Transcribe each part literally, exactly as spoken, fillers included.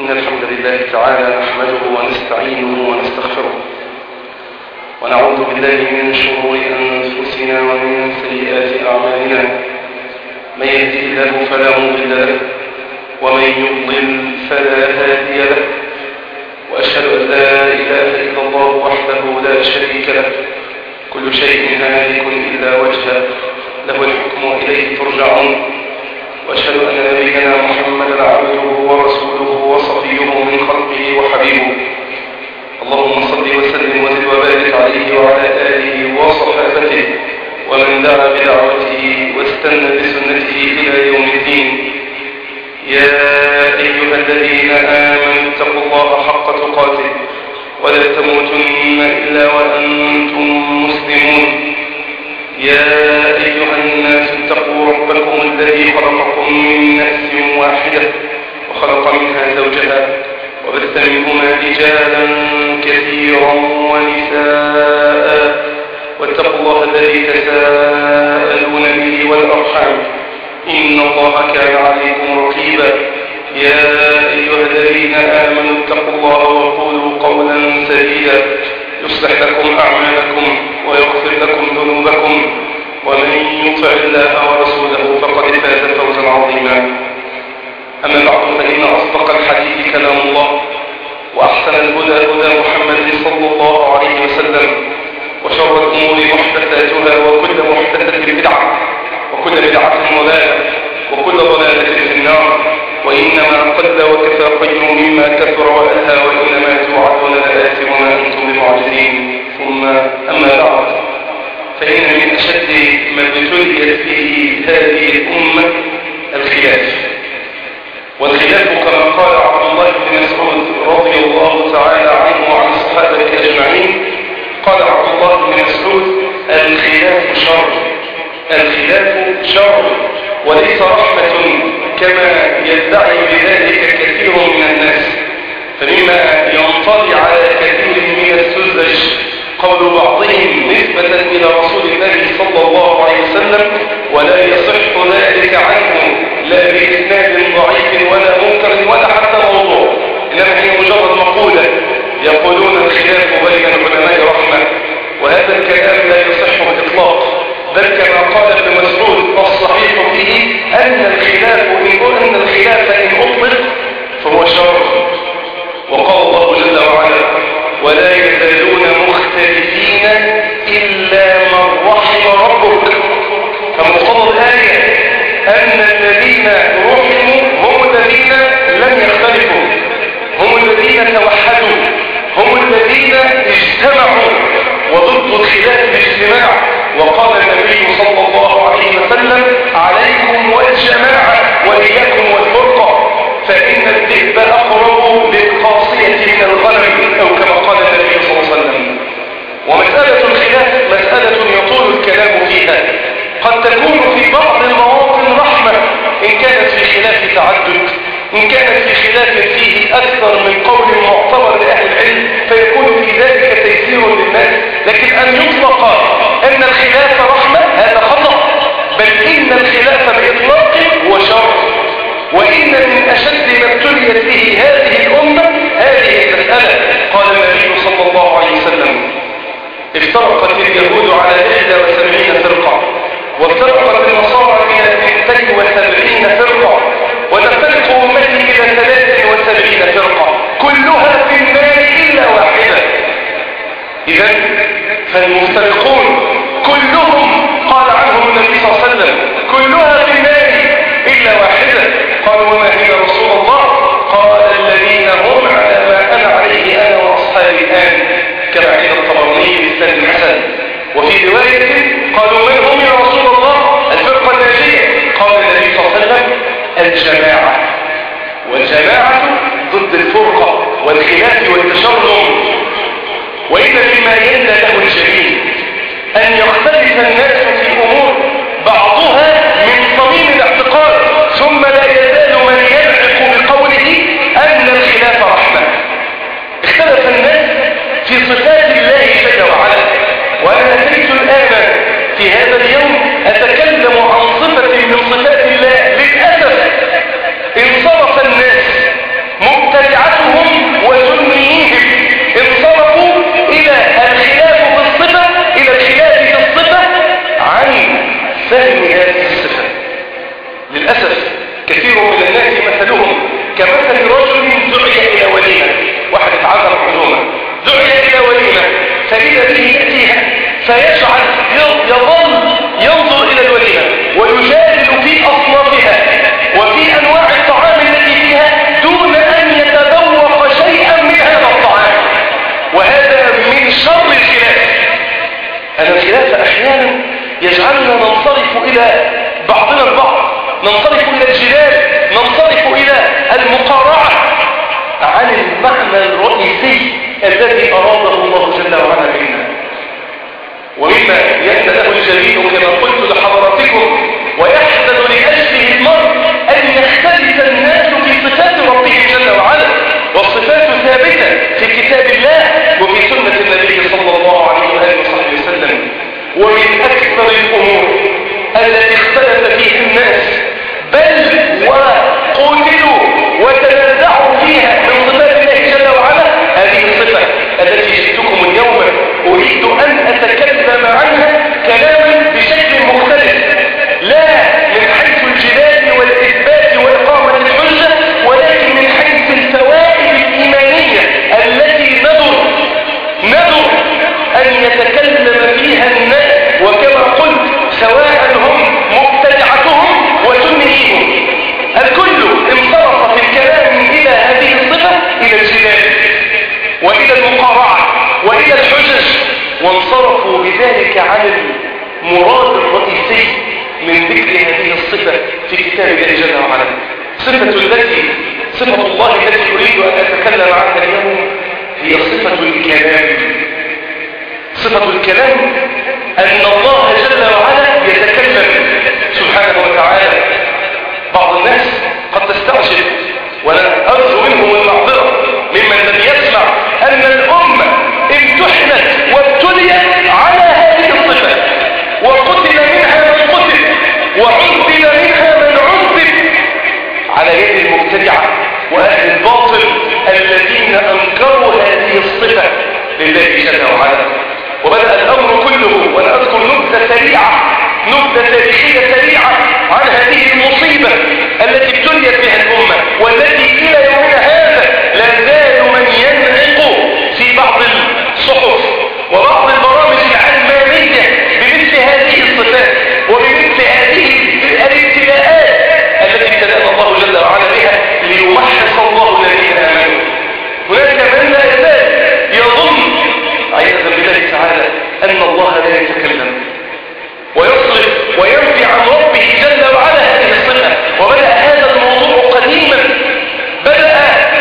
إن الحمد لله تعالى نحمده ونستعينه ونستغفره ونعوذ بالله من شرور أنفسنا ومن سيئات أعمالنا. من يهده الله فلا مضل له ومن يضلل فلا هادي له، وأشهد أن لا إله إلا الله وحده لا شريك له، كل شيء هالك إلا وجهه، له الحكم وإليه ترجعون. وأشهد أن نبينا محمدا عبده ورسوله وصفيه من خلقه وحبيبه. اللهم صل وسلم وزد وبارك عليه وعلى آله وصحابته ومن دعا بدعوته واستنى بسنته إلى يوم الدين. يا أيها الذين آمنوا اتقوا الله حق تقاته ولا تموتن إلا وأنتم مسلمون. يا أيها الناس اتقوا ربكم الذي خلقكم من نفس واحدة وخلق منها زوجها وبث منهما رجالا كثيرا ونساء، واتقوا الله الذي تساءلون به والأرحام إن الله كان عليكم رقيبا. يا أيها الذين آمنوا اتقوا الله وقولوا قولا سديدا يصلح لكم أعمالكم ويغفر لكم ذنوبكم، ومن يطع الله ورسوله فقد فاز فوزا عظيما. أما بعد، فإن أصدق الحديث كلام الله، وأحسن الهدى هدى محمد صلى الله عليه وسلم، وشر الأمور محدثاتها وكل محدثة بدعة وكل بدعة ضلالة وكل ضلالة في النار. وإنما قل وكفى خير مما كثر وألهى، وإنما توعدون لآت وما أنتم بمعجزين. ثم أما بعد، فإن من أشد ما ابتليت فيه هذه الأمة الخلاف. والخلاف كما قال عبد الله بن مسعود رضي الله تعالى عنه وعن الصحابة أجمعين، قال عبد الله بن مسعود: الخلاف شر، الخلاف شر وليس رحمة كما يدعي بذلك كثير من الناس. فمما ينطلي على كثير من السذج قول بعضهم نسبة إلى رسول الله صلى الله عليه وسلم، ولا يصح ذلك عنه لا بإسناد ضعيف ولا منكر ولا حتى موضوع، إنما هي مجرد مقولة يقولون الخلاف بين العلماء رحمة، وهذا الكلام لا يصح بإطلاق. بل كما قال ابن مسعود الصحيح فيه أن الخلاف إن أن الخلاف إن أطلق فهو شر. وقال الله جل وعلا: ولا يزالون مختلفين إلا من رحم ربك. فمقتضى الآية أن الذين رحموا هم الذين لم يختلفوا، هم الذين توحدوا، هم الذين اجتمعوا، وضد الخلاف الاجتماع. وقال النبي صلى الله عليه وسلم: عليكم والجماعة وإياكم والفرقة، فإن الذئب أقرب للقاصية من الغنم، أو كما قال النبي صلى الله عليه وسلم. ومسألة الخلاف مسألة يطول الكلام فيها، قد تكون في بعض المواطن رحمة إن كانت في خلاف تعدد، إن كانت في خلاف فيه أكثر من قول معتبر لأهل العلم فيكون في ذلك تيسير للناس. لكن أن يطلق أن الخلاف رحمة هذا خطأ، بل إن الخلاف بإطلاق هو شر. وإن من أشد ما ابتليت به هذه الأمة هذه المسألة. قال النبي صلى الله عليه وسلم: افترقت اليهود على إحدى وسبعين فرقة، وافترقت النصارى إلى اثنتين وسبعين فرقة، وتفترق أمتي إلى ثلاث وسبعين فرقة، كلها في النار إلا واحدة. إذن فالمفترقون كلهم قال عنهم النبي صلى الله عليه وسلم كلها في النار إلا واحدة. قالوا: وما هي يا رسول الله؟ قال: الذين هم على ما أنا عليه أنا وأصحابي الآن، كما عند الطبراني بإسناد حسن. وفي رواية قالوا: من هم يا رسول الله؟ الفرقة الناجية. قال النبي صلى الله عليه وسلم: الجماعة. والجماعة ضد الفرقة والخلاف والتشرذم. وإن مما يندى له الجميل أن يختلف الناس في أمور بعضها من صميم الاعتقاد، ثم لا يزال من يلحق بقوله أن الخلاف رحمة. اختلف الناس في صفات الله جل وعلا، وأنا أتيت الآن في هذا اليوم أتكلم عن صفة من صفات الله. للأسف انصرف الناس مبتدعا يجعلنا ننصرف إلى بعضنا البعض، ننصرف إلى الجدال، ننصرف إلى المقارعة عن المعنى الرئيسي الذي أراده الله جل وعلا منا. ومما يأتى له الجليل كما قلت لحضراتكم ويحزن لأجله المرء أن يختلف الناس في صفات ربه جل وعلا، والصفات ثابتة في كتاب الله وفي سنة النبي صلى الله عليه وآله وصحبه وسلم. ومن أكثر الأمور التي اختلف فيها الناس بل وقتلوا وتنازعوا فيها من صفات الله جل وعلا هذه الصفة التي جئتكم اليوم أريد أن أتكلم عنها كلاما بشكل مختلف، لا من حيث الجدال والإثبات وإقامة الحجة، ولكن من حيث الفوائد الإيمانية التي ندر ندر أن يتكلم فيها الناس، وكما قلت سواء هم مبتدعتهم وسنيهم الكل انصرف في الكلام إلى هذه الصفة، إلى الجدال وإلى المقارعة وإلى الحجج، وانصرفوا بذلك عن المراد الرئيسي من ذكر هذه الصفة في كتاب الله جل وعلا. صفة التي صفة الله التي أريد أن أتكلم عنها اليوم هي صفة الكلام. صفة الكلام أن الله جل وعلا يتكلم سبحانه وتعالى. بعض الناس قد تستعجب ولا أرجو منهم المعذرة ممن لم يسمع أن الأمة امتحنت وابتليت على هذه الصفة، وقتل منها من قتل وعذب منها من عذب على يد المبتدعة وأهل الباطل الذين أنكروا هذه الصفة لله جل وعلا. وبدأ الأمر كله، وأنا أذكر نبذة سريعة نبذة تاريخية سريعة عن هذه المصيبة التي ابتليت بها الأمة، والتي إلى يومنا هذا لا زال من ينعق في بعض الصحف وبعض البرامج العلمانية بمثل هذه الصفات وبمثل هذه الابتلاءات التي ابتلانا الله جل وعلا بها ليمحص الله الذين آمنوا. هناك من لا يزال يظن عياذا بالله تعالى أن الله لا يتكلم ويصرف وينفي عن ربه جل وعلا هذه الصفة. وبدأ هذا الموضوع قديما، بدأ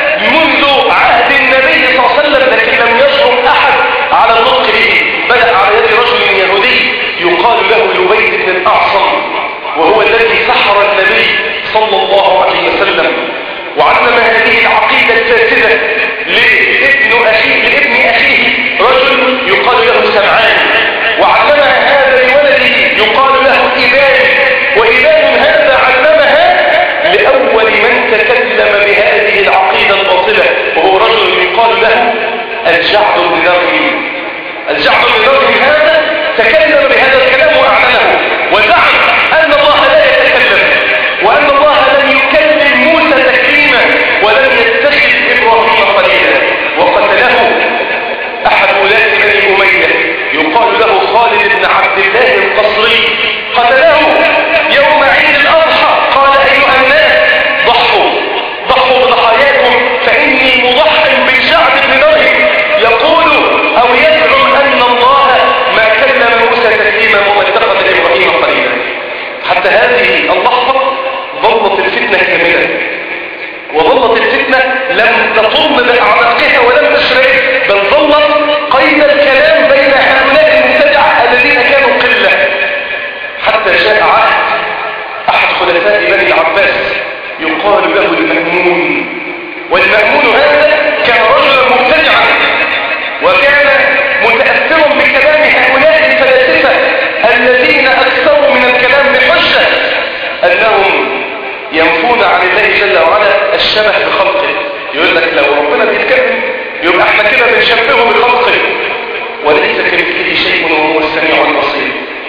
منذ عهد النبي صلى الله عليه وسلم، لكن لم يشرف أحد على النطق به. بدأ على يد رجل يهودي يقال له لبيد بن الأعصم، وهو الذي سحر النبي صلى الله عليه وسلم وعلم هذه العقيدة الفاسدة لابن أخيه لابن أخيه رجل يقال له سمعان، وعلمها هذا لولده يقال له إبان، وإبان هذا علمها لأول من تكلم بهذه العقيدة الباطلة، وهو رجل يقال له الجعد بن درهم. الجعد بن درهم هذا تكلم بهذا الكلام وأعلنه، وزعم أن الله لا يتكلم، وأن الله لم يكلم موسى تكليما ولم يتخذ إبراهيم خليلا. وقتله أحد ولاة بني أمية يقال له خالد بن عبد الله القصري، قتله يوم عيد الأضحى. قال أيها الناس ضحوا ضحوا بضحاياكم فإني مضح بالجعد بن درهم يقول أو يزعم أن الله ما كلم موسى تكليما وما اتخذ إبراهيم خليلا. حتى هذه اللحظة ظلت الفتنة كاملة، وظلت الفتنة لم تطم بأعماقها ولم تشرع، بل ظلت قيد الكلام بين هؤلاء المبتدعة الذين كانوا قلة، حتى جاء عهد أحد خلفاء بني العباس يقال له المأمون. والمأمون هذا كان رجلا مبتدعا، وكان متأثرا بكلام هؤلاء الفلاسفة الذين أكثروا من الكلام بحجة أنهم ينفون عن الله جل وعلا الشبه بخلقه. يقول لك لو ربنا بيتكلم يبقى احنا كده بنشبهه بخلقه، وليس كمثله شيء وهو السميع البصير.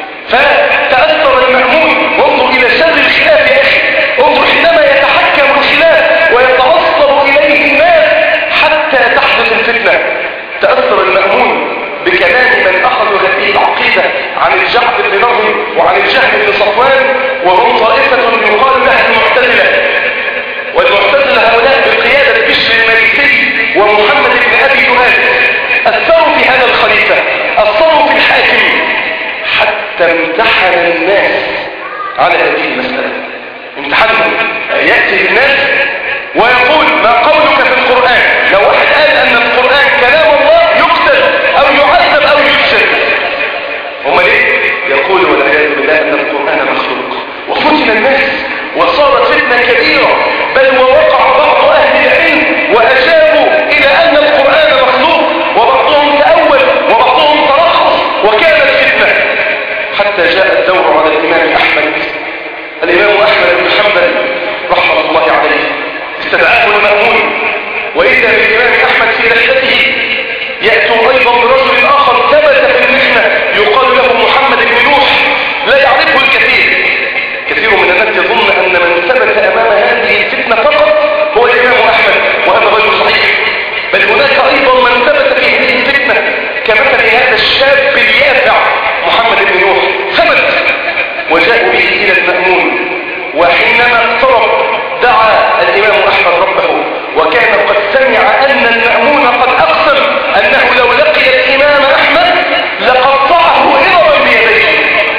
فتأثر المأمون. وانظر إلى شر الخلاف يا أخي، انظر حينما يتحكم الخلاف ويتعصب إليه الناس حتى تحدث الفتنة. تأثر المأمون بكلام من أخذوا هذه العقيدة عن الجعد بن درهم وعن الجهم بن صفوان، وهم طائفة يقال لها المعتزلة. والمعتزلة هؤلاء بقيادة بشر المريسي ومحمد بن أبي دؤاد أثروا في هذا الخليفة، أثروا في الحاكم، حتى فامتحن الناس على هذه المسألة. امتحنهم، يأتي الناس ويقول ما قولك في القرآن؟ لو واحد قال أن القرآن كلام الله يقتل أو يعذب أو يفسد. هم ليه؟ يقول والعياذ بالله أن القرآن مخلوق. وفتن الناس وصارت فتنة كبيرة، بل ووقع بعض أهل العلم وأجابوا إلى أن القرآن مخلوق، وبعضهم تأول وبعضهم ترخص، وكانت فتنة حتى جاء الدور على الإمام أحمد. الإمام أحمد بن حنبل رحمة الله عليه استدعاه المأمون، وإذا بالإمام أحمد في رحلته يأتوا أيضا برجل آخر ثبت في المحنة يقال له محمد بن نوح، لا يعرفه الكثير. كثير من الناس يظن أن من ثبت أمام هذه الفتنة فقط هو الإمام أحمد، وهذا رجل صحيح. بل هناك أيضا من ثبت في هذه الفتنة كمثل هذا الشاب اليافع محمد بن نوح، ثبت وجاءوا به إلى المأمون. وحينما اقترب دعا الإمام أحمد ربه، وكان قد سمع أن المأمون قد أقسم أنه لو لقي الإمام أحمد لقطعه إربا بيديه.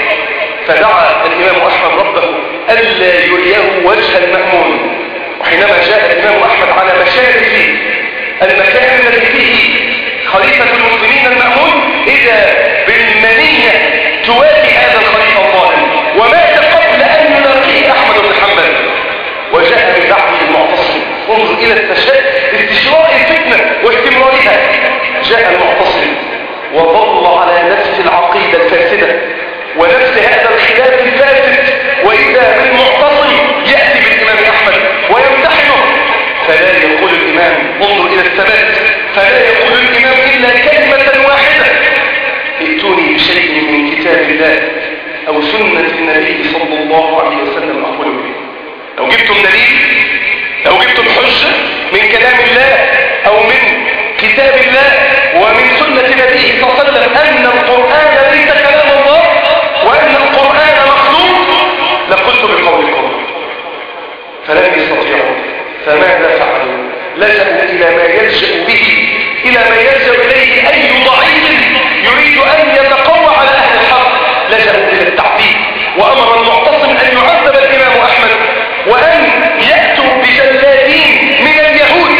فدعا الإمام أحمد ربه ألا يريه وجه المأمون. وحينما جاء الإمام أحمد على مشارف المكان الذي فيه خليفة المسلمين المأمون، إذا بالمنية تواجه هذا الخليفة الظالم، ومات قبل أن يلاقيه أحمد بن حنبل. وجاء من بعده المعتصم. انظر إلى استشراء الفتنة واستمرارها. جاء المعتصم وظل على نفس العقيدة الفاسدة ونفس هذا الخلاف الفاسد، وإذا بالمعتصم يأتي بالإمام أحمد ويمتحنه، فلا يقول الإمام، انظر إلى الثبات، فلا يقول الإمام إلا كلمة واحدة: ائتوني بشيء من كتاب الله أو سنة النبي صلى الله عليه وسلم أقول به. لو جبتم دليل، لو جبتم حجة من كلام الله أو من كتاب الله ومن سنة نبيه صلى الله عليه وسلم أن القرآن ليس كلام الله وأن القرآن مخلوق، لقلت بقولكم. فلم يستطيعوا، فماذا فعلوا؟ لجأوا إلى ما يلجأ به، إلى ما يلجأ إليه أي ضعيف يريد أن يتقوى على أهل الحق. لجأوا إلى التعذيب، وأمر المعتصم أن يعذب الإمام أحمد، وأن يأتوا بجلادين من اليهود،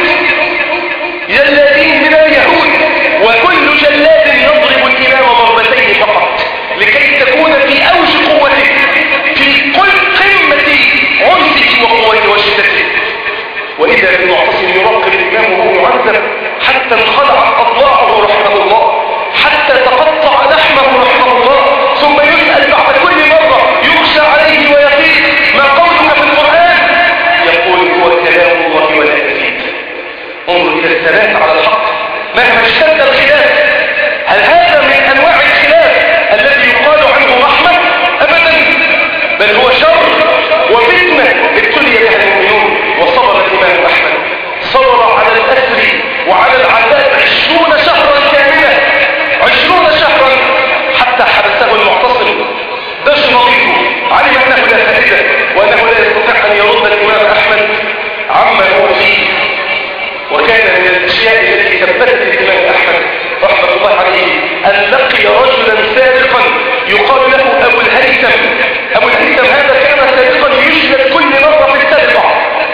جلادين من اليهود، وكل جلاد يضرب الإمام ضربتين فقط، لكي تكون في أوج قوته، في كل قمة عنفه وقوته وشدته. وإذا بالمعتصم يراقب الإمام وهو يعذب حتى انخلعت أضلاعه رحمه الله، حتى تقطع لحمه رحمه الله، ثم يسأل بعد كل مرة يخشى عليه ويقول: ما قولك في القرآن؟ يقول: هو كلام الله ولا يزيد. انظر إلى الثبات على الحق مهما اشتد الخلاف. هل هذا من أنواع الخلاف الذي يقال عنه رحمة؟ أبدا، بل هو شر وفتنة ابتلي بها المؤمنون. وصبر الإمام أحمد، صبر على الأسر وعلى العذاب عشرون شهرا كاملة، عشرون شهرا، حتى حبسه المعتصم. بشر منه، علم أنه لا فائدة وأنه لا يستطيع أن يرد الإمام أحمد عما هو فيه. وكان من الأشياء التي ثبتت الإمام أحمد رحمة الله عليه أن لقي رجلا سابقا يقال له أبو الهيثم. أبو الهيثم هذا كان سابقا يشهد كل مرة في السابقة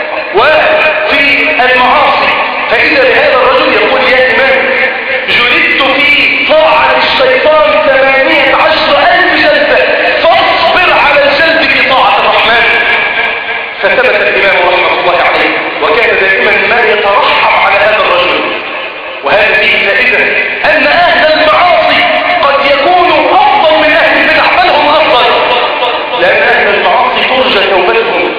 وفي المعاصي. فإذا بهذا الرجل يقول: يا إمام، جلدت في طاعة الشيطان ثمانية عشر ألف جلدة، فاصبر على الجلد في طاعة الرحمن. فثبت الإمام رحمة الله عليه، وكان دائما ما يترحم على هذا الرجل. وهذا فيه فائدة أن أهل المعاصي قد يكونوا أفضل من أهل البدع، بل هم أفضل، لأن أهل المعاصي ترجى توبتهم،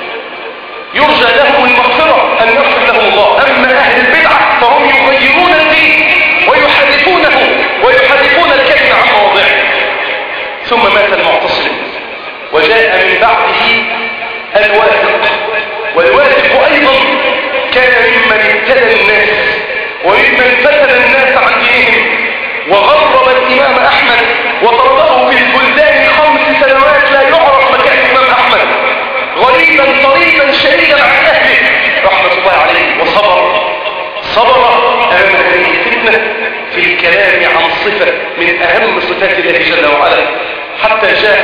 يرجى لهم المغفرة أن يغفر لهم الله. أما أهل البدعة فهم يغيرون الدين ويحرفونه ويحرفون الكلمة عن مواضعه. ثم مات المعتصم، وجاء من بعده الواثق. والواثق أيضا كان ممن ابتلى الناس وممن فتن الناس عن دينهم، وغرب الإمام أحمد وطرده في البلدان خمس سنوات لا يعرف مكان الإمام أحمد، غريبا طريقا شديدا عن أهله رحمة الله عليه. وصبر صبر أمام هذه الفتنة في الكلام عن صفة من أهم صفات الله جل وعلا، حتى جاء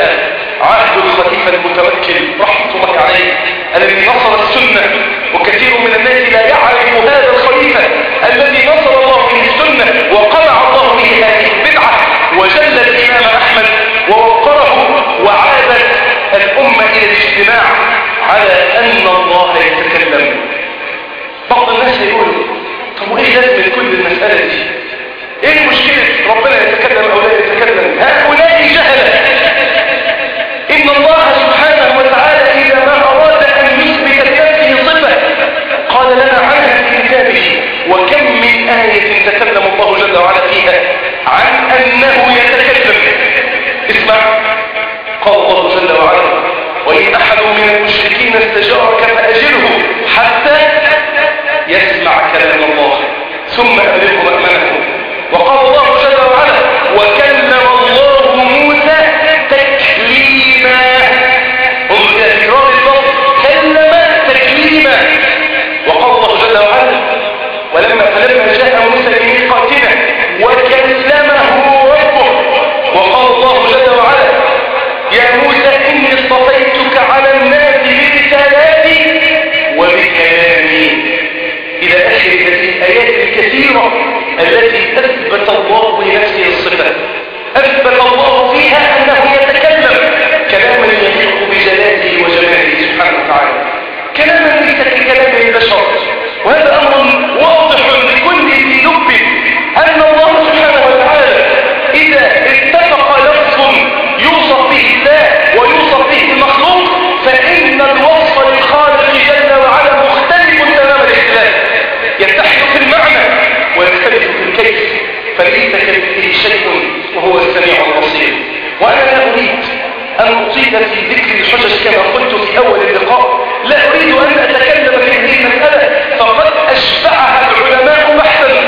عهد الخليفة المتوكل رحمة الله عليه الذي نصر السنة، وكثير من الناس لا يعرف هذا الخليفة الذي نصر الله به السنة وقمع الله به هذه البدعة وجل الإمام أحمد ووقره وعادت الأمة إلى الاجتماع على أن الله يتكلم. بعض الناس يقول طب وإيه لازم كل المسألة دي؟ إيه المشكلة ربنا يتكلم أو لا يتكلم؟ هؤلاء جهلة. إن الله سبحانه وتعالى إذا ما أراد أن يثبت لنفسه صفة قال لنا عنها في كتابه، وكم من آية تكلم الله جل وعلا فيها عن أنه يتكلم. اسمع، قال الله جل وعلا وإن أحد من المشركين استجارك فأجره حتى يسمع كلام الله ثم أبلغه مأمنه. وقال الله جل وعلا وكلم الله موسى تكليما. انظر إلى تكرار اللفظ كلم تكليما. وقال الله جل وعلا ولما فلما جاء موسى لميقاتنا وكلمه ربه. وقال الله جل وعلا يا موسى إني اصطفيتك على الناس برسالاتي وبكلامي، إلى آخر هذه الآيات الكثيرة التي أثبت الله لنفسه الصفة، أثبت الله فيها أنه يتكلم كلاما يليق بجلاله وجماله سبحانه وتعالى، كلاما ليس ككلام البشر. وهذا أمر واضح لكل ذي لب أن الله سبحانه وتعالى إذا اتفق لفظ يوصف به الله ويوصف به المخلوق فإن الوصف للخالق جل وعلا مختلف تمام الاختلاف، يتحد في المعنى ويختلف في الكيف، فليس كمثله شيء وهو السميع البصير. وأنا لا أريد أن أطيل في ذكر الحجج كما قلت في أول اللقاء، لا أريد أن أتكلم في هذه المسألة فقد أشبعها العلماء بحثا،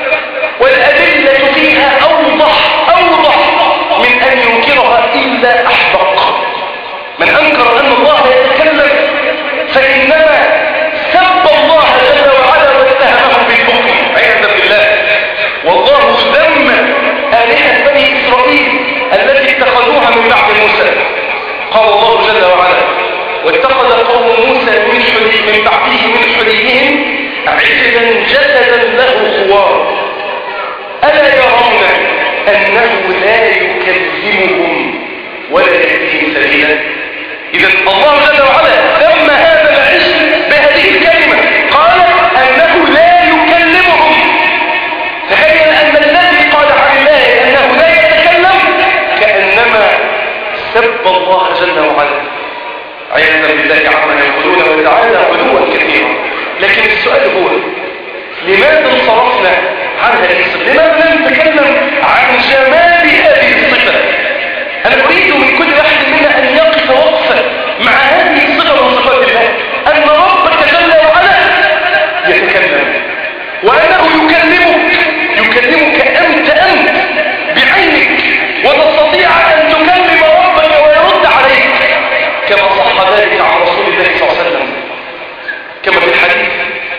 والأدلة فيها أوضح أوضح من أن ينكرها إلا أحبق. من أنكر أن الله يتكلم فإنما سب الله جل وعلا واتهمه بالبخل عياذا بالله. والله ذم آلهة بني إسرائيل التي اتخذوها من بعد موسى. قال الله جل وعلا واتخذ قوم موسى من حلي من بعده من حليهم عجلا جسدا له خوار ألا يرون أنه لا يكلمهم ولا يهديهم سبيلا. إذا الله جل وعلا ذم هذا العجل بهذه الكلمة، قال أنه لا يكلمهم. تخيل أن الذي قال عن الله أنه لا يتكلم كأنما سب الله جل وعلا عياذا بالله عما يقولون وتعالى علوا كثيرا. لكن السؤال هو لماذا انصرفنا عن هذه الصفة؟ لماذا لم نتكلم عن جمال هذه الصفة؟ أنا أريد من كل واحد منا أن يقف وقفة مع هذه الصفة من صفات الله، أن ربك جل وعلا يتكلم وأنه يكلمك يكلمك أنت أنت بعينك، وتستطيع أن تكلم ربك ويرد عليك كما صح ذلك عن رسول الله صلى الله عليه وسلم، كما في الحديث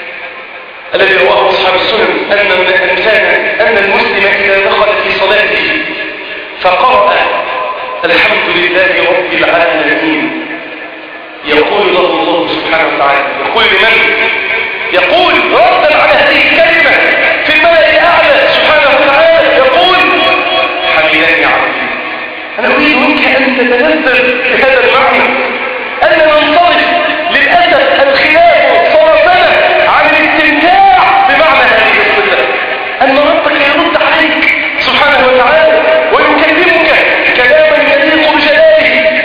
الذي رواه أصحاب السنن أن الإنسان أن المسلم إذا دخل في صلاته فقرأ الحمد لله رب العالمين يقول له الله سبحانه وتعالى، يقول لمن؟ يقول ردا على هذه الكلمة في الملأ الأعلى سبحانه وتعالى، يقول حمدني عبدي. أنا أريد منك أن تتنزل بهذا المعنى، أن ننصرف. للأسف الخلاف صرفنا عن الاستمتاع بمعنى هذه الصفة، أن ربك يرد عليك سبحانه وتعالى ويكلمك كلاما يليق بجلاله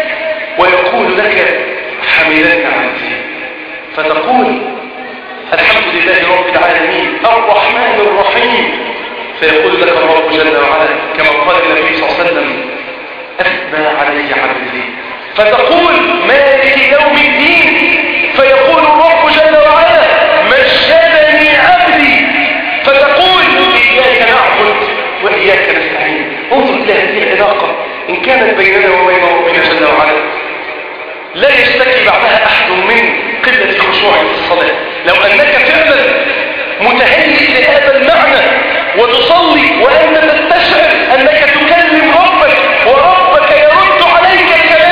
ويقول لك حمدني عبدي، فتقول الحمد لله رب العالمين الرحمن الرحيم، فيقول لك الرب جل وعلا كما قال النبي صلى الله عليه وسلم أثنى علي عبدي، فتقول مالك يوم الدين، فيقول الرب جل وعلا مجدني عبدي، فتقول إياك نعبد وإياك نستعين. انظر إلى هذه العلاقة إن كانت بيننا وبين ربنا جل وعلا لا يشتكي بعدها أحد من قلة خشوع في الصلاة. لو أنك فعلا متهيئ لهذا المعنى وتصلي وأنت تستشعر أنك تكلم ربك وربك يرد عليك الكلام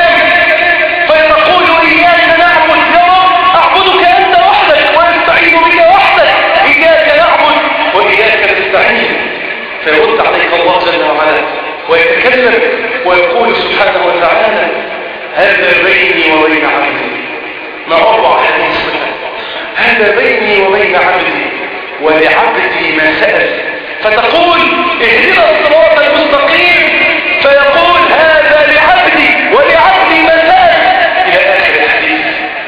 هذا بيني وبين عبدي. ما أروع هذه الصفة، هذا بيني وبين عبدي ولعبدي ما سأل. فتقول اهدنا الصراط المستقيم، فيقول هذا لعبدي ولعبدي ما سأل، إلى آخر الحديث.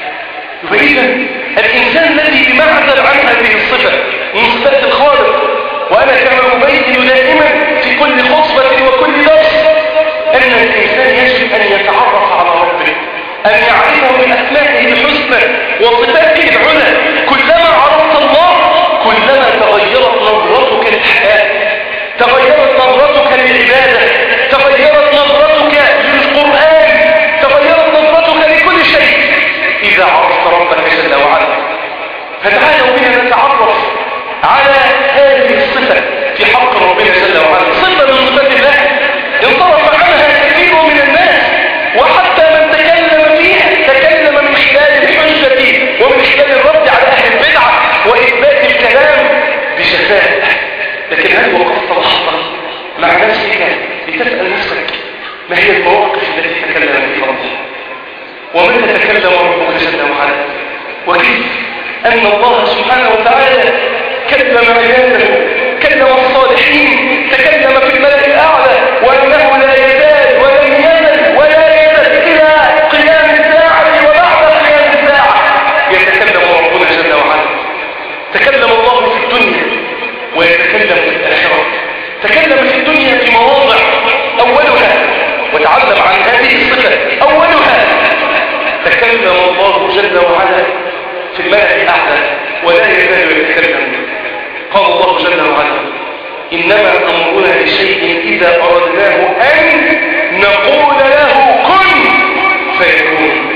فإذا الإنسان الذي بمعزل عن هذه الصفة من صفات الخالق، وأنا كما أبين دائما في كل خطبة وكل درس أن الإنسان يجب أن يتعرف على ربه، أن يعرفه من أسمائه الحسنى وصفاته العلى. كلما عرفت الله كلما تغيرت نظرتك للحياة، تغيرت نظرتك للعبادة، تغيرت نظرتك للقرآن، تغيرت نظرتك لكل شيء إذا عرفت ربك جل وعلا. فتعالوا بنا نتعرف على هذه الصفة في حق ربنا جل وعلا، صفة من صفات الله انصرف عنها كثير من الناس، وحتى من تكلم فيها تكلم من خلال الحجة ومن خلال الرد على أهل البدعة وإثبات الكلام بشفاء. لكن هل وقفت لحظة مع نفسك لتسأل نفسك ما هي المواقف التي تكلم فيها الله؟ ومتى تكلم ربك جل وعلا؟ وكيف أن الله سبحانه وتعالى كلم عباده، كلم الصالحين، تكلم في الملأ الأعلى، وأنه لا يزال ولن يزل ولا يزل إلى قيام الساعة وبعد قيام الساعة يتكلم ربنا جل وعلا. تكلم الله في الدنيا ويتكلم في الآخرة. تكلم في الدنيا في مواضع أولها، وتعلم عن هذه الصفة أولها تكلم الله جل وعلا في الملأ الأعلى ولا يزال يتكلم. قال الله جل وعلا إنما أمرنا لشيء إذا أردناه أن نقول له كن فيكون.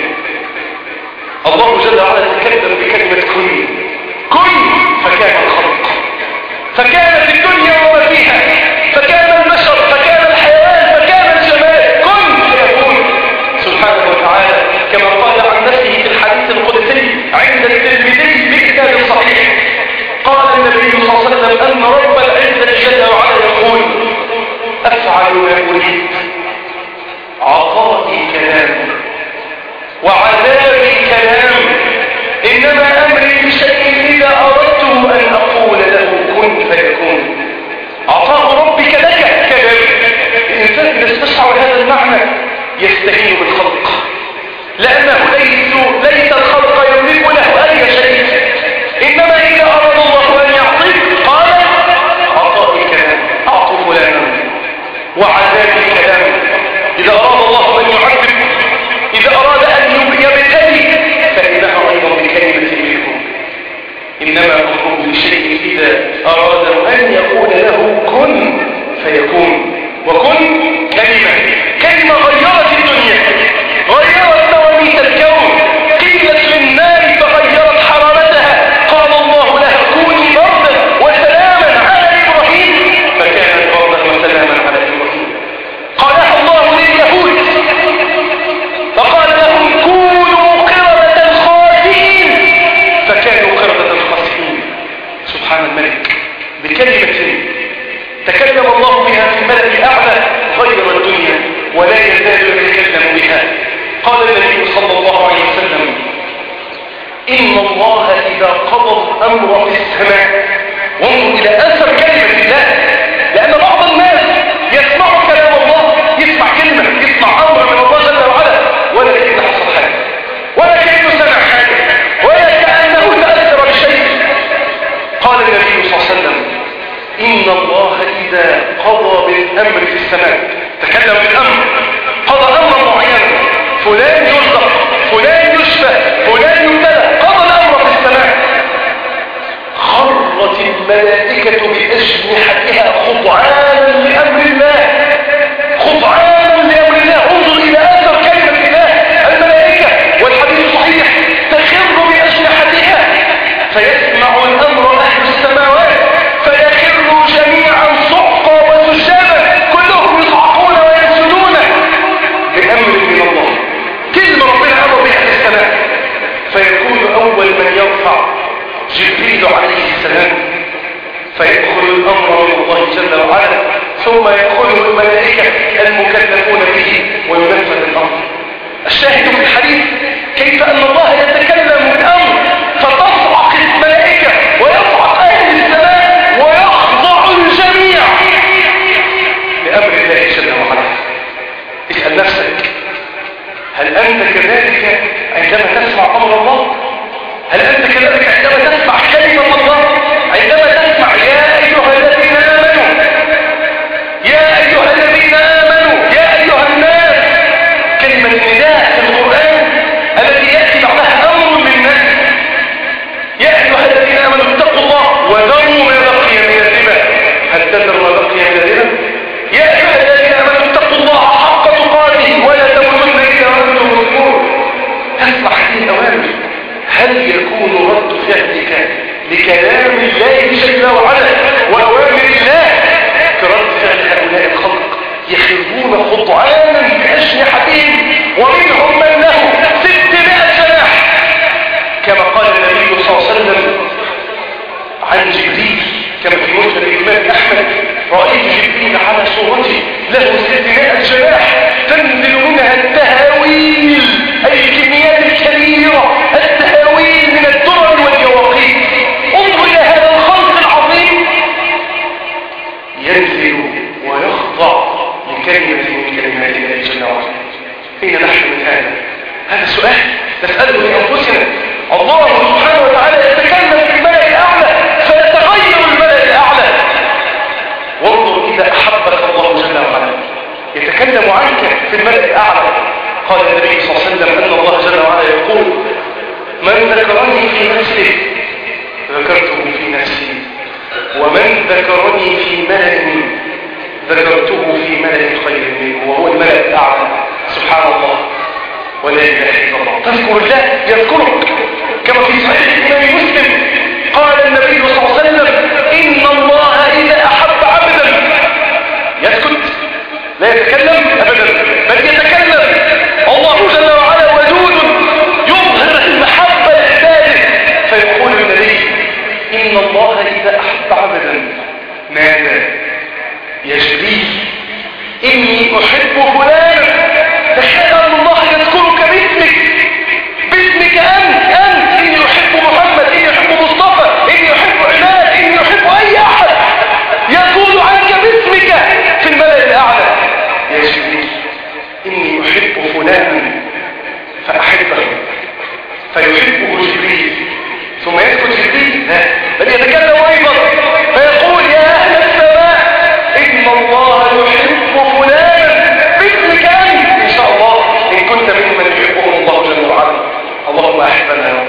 الله جل وعلا تكلم بكلمة كن، كن فكان الخلق، فكانت الدنيا وما فيها، فكان البشر، فكان الحيوان، فكان الجمال، كن فيكون سبحانه وتعالى، كما قال عن نفسه في الحديث القدسي عند الترمذي بكتاب صحيح. قال النبي صلى الله عليه وسلم أن رب العزة جل وعلا يقول أفعل ما أريد، عطائي كلام وعذابي كلام، إنما أمري بشيء إذا أردته أن أقول له كن فيكون. عطاء ربك لك كلام. الإنسان إذا استشعر هذا المعنى يستهين بالخلق، لأنه ليس, ليس الخلق يملك له أي شيء، إنما إذا أراد الله أن يعطيك قال عطائي كلام، أعطي فلانا، وعذابي كلام. إذا أراد الله أن يعذب، إذا أراد أن يبتلي فإنها أيضا بكلمة منه. إنما أمره بشيء إذا أراد أن يقول له كن فيكون. وكن كلمة، كلمة غيرت الدنيا، غيرت تواميس الكون، قيلت في النار فغيرت حرارتها، قال الله لها كوني بردا وسلاما على إبراهيم فكانت بردا وسلاما على إبراهيم. قالها الله لليهود فقال لهم كونوا قردة خاسئين فكانوا قردة خاسئين. سبحان الملك، بكلمة تكلم الله بها في الملأ الأعلى غير الدنيا ولا يزال يتكلم بها. قال النبي صلى الله عليه وسلم إن الله إذا قضى الأمر في السماء، وانظر إلى أثر كلمة الله، لأن بعض الناس يسمع كلام الله، يسمع كلمة، يسمع أمر من الله جل وعلا ولا كأنه حصل حاجة، ولا كأنه سمع حاجة، ولا كأنه تأثر بشيء. قال النبي صلى الله عليه وسلم إن الله إذا قضى بالأمر في السماء، تكلم بالأمر، قضى أمر معين، فلان يرزق، فلان يشفى، فلان يبتلى، قضى الأمر في السماء، خرت الملائكة بأجنحتها خضعانا لأمر الله، خضعانا لأمر الله. انظر إلى أثر كلمة الله. الملائكة والحديث صحيح تخر بأجنحتها فيسمع الأمر أهل السماوات فيخروا جميعا صعقا وسجادا، كلهم يصعقون ويسجدون بأمر من الله، كلمة ربنا أمر بها في السماء. فيكون أول من يرفع جبريل عليه السلام فيدخل الأمر من الله جل وعلا، ثم يدخله الملائكة المكلفون به وينفذ الأمر. الشاهد هل أنت كذلك عندما تسمع أمر الله؟ هل أنت كذلك عندما تسمع كلمة الله؟ عندما تسمع يا أيها الذين آمنوا يا أيها الذين آمنوا يا أيها الناس، كلمة النداء في القرآن التي يأتي بعدها أمر للناس. يا أيها الذين آمنوا اتقوا الله وذروا ما بقي من الربا. هل تذر ما بقي من الربا؟ يا أيها الذين آمنوا اتقوا الله حق تقاته ولا تموتن إلا وأنتم مسلمون. تسمع هذه الأوامر، هل يكون رد فعلك لكلام الله جل وعلا وأوامر الله كرد فعل هؤلاء الخلق يخرجون خضعانا بأجنحتهم ومنهم من له ستمائة جناح، كما قال النبي صلى الله عليه وسلم عن جبريل كما في مسند الإمام أحمد: رأيت جبريل على صورته له ستمائة جناح تنزل منها التهاويل، أي الكميات الكبيرة، التهاويل من الدرر واليواقيت. انظر إلى هذا الخلق العظيم ينزل ويخضع لكلمة من كلمات الله جل وعلا. أين نحن من هذا؟ هذا سؤال نسأله لأنفسنا. الله سبحانه وتعالى يتكلم في الملأ الأعلى فيتغير الملأ الأعلى. وانظر إذا أحبك الله جل وعلا يتكلم عنك في الملأ الأعلى. قال النبي صلى الله عليه وسلم أن الله جل وعلا يقول: من ذكرني في نفسه ذكرته في نفسي، ومن ذكرني في ملأ ذكرته في ملأ خير منه، وهو الملأ الأعلى. سبحان الله ولا إله إلا الله. تذكر الله يذكرك، كما في صحيح الإمام مسلم قال النبي صلى الله عليه وسلم: إن الله إذا أحب عبدا يسكت لا يتكلم أبدا بل يتكلم. الله جل وعلا ودود يظهر المحبة لعباده، فيقول النبي: إن الله إذا أحب عبدا نادى: يا جبريل إني أحب فلانا. تخيل أن الله يذكرك باسمك، باسمك أنت أنت إني أحب محمد، إني أحب مصطفى، إني أحب عماد، إني أحب أي أحد، يقول عنك باسمك في الملأ الأعلى: يا جبريل إني أحب فلانا فأحبه، فيحبه جبريل. ثم يسكت جبريل لا بل يتكلم أيضا فيقول: يا أهل السماء إن الله يحب فلانا باسمك أنت، إن شاء الله إن كنت ممن يحبهم الله جل وعلا. اللهم أحبنا يا رب.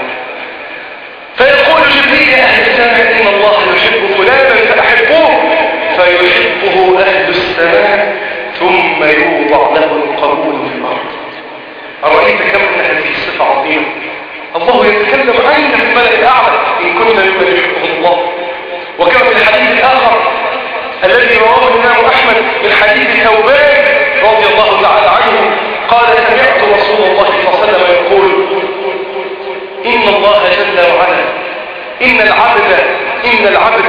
فيقول جبريل: يا أهل السماء إن الله يحب فلانا فأحبوه، فيحبه أهل السماء ثم يوضع له القبول في الأرض. أرأيت كم أن هذه الصفة عظيمة؟ الله يتكلم عنك في الملأ الأعلى إن كنت ممن يحبه الله. وكما في الحديث الآخر الذي رواه الإمام أحمد من حديث ثوبان رضي الله تعالى عنه قال: سمعت رسول الله صلى الله عليه وسلم يقول: إن الله جل وعلا إن العبد إن العبد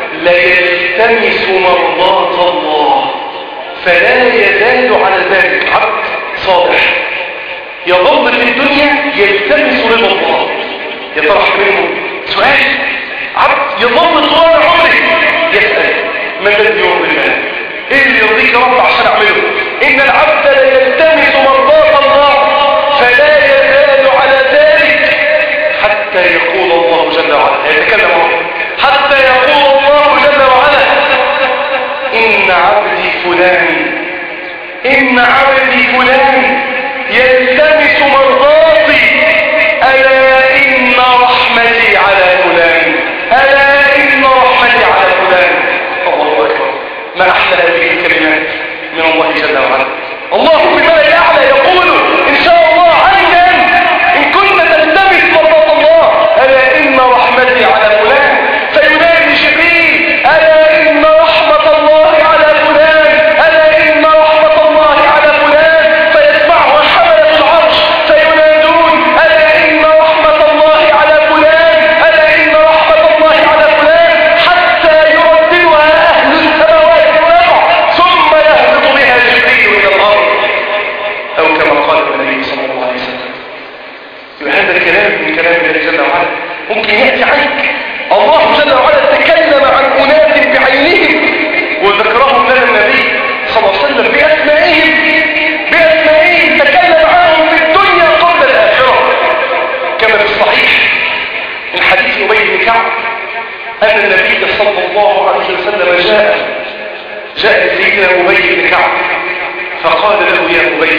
ليلتمس مرضاة الله فلا يزال على ذلك. عبد صالح يظل في الدنيا يلتمس رضا الله. يطرح منه سؤال: عبد يظل طوال عمره يسأل: ما الذي يرضي الله؟ ايه اللي يرضيك يا رب عشان اعمله؟ ان العبد ليلتمس مرضاة الله فلا يزال على ذلك حتى يقول الله جل وعلا، يتكلم حتى يقول الله جل وعلا: إن عبدي فلان إن عبدي فلان يلتمس مرضاتي، ألا إن رحمتي على فلان، ألا إن رحمتي على فلان. الله أكبر، ما أحلى هذه الكلمات من الله جل وعلا. الله في الملأ الأعلى يقول إن شاء الله عنك إن كنت تلتمس مرضات الله: ألا إن رحمتي على فلان. فينادي جبريل: ألا إن رحمة الله على فلان، ألا إن رحمة الله على فلان. فيسمعها حملة العرش فينادون: ألا إن رحمة الله على فلان، ألا إن رحمة الله على فلان، حتى يرددها أهل السماوات السبع ثم يهبط بها جبريل إلى الأرض، أو كما قال النبي صلى الله عليه وسلم. هذا الكلام من كلام الله جل وعلا ممكن يأتي عنك. الله جل وعلا تكلم عن أناس بعينهم وذكرهم لنا النبي صلى الله عليه وسلم بأسمائهم بأسمائهم تكلم عنهم في الدنيا أن النبي صلى الله عليه وسلم جاء جاء سيدنا أبي بن كعب فقال له يا أبي